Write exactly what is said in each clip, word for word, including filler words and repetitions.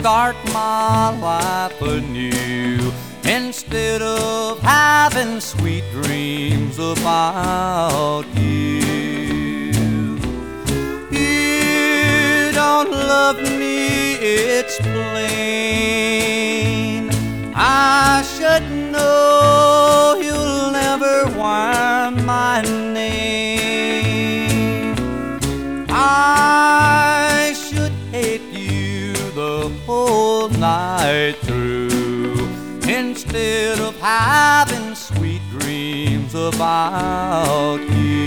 start my life anew, instead of having sweet dreams about you. You don't love me, it's plain. I should know you'll never wear my name. I should hate you the whole night through, instead of having sweet dreams about you.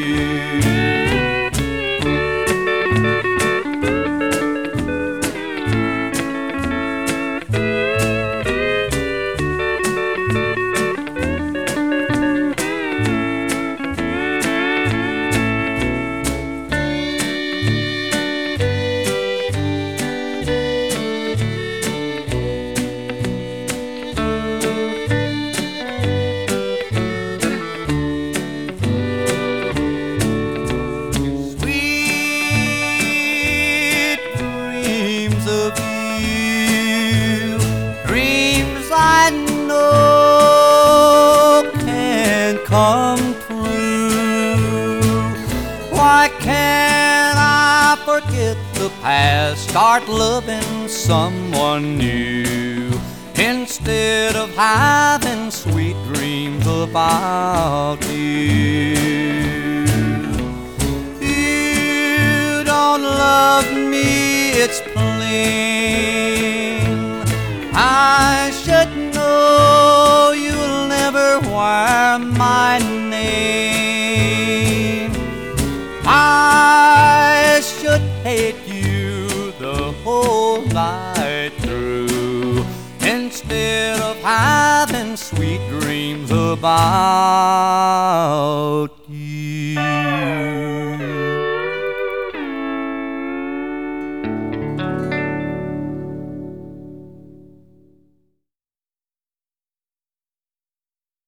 Of you, dreams I know can come true. Why can't I forget the past, start loving someone new, instead of having sweet dreams about you? You don't love me, it's plain. I should know you'll never wear my name. I should hate you the whole night through, instead of having sweet dreams about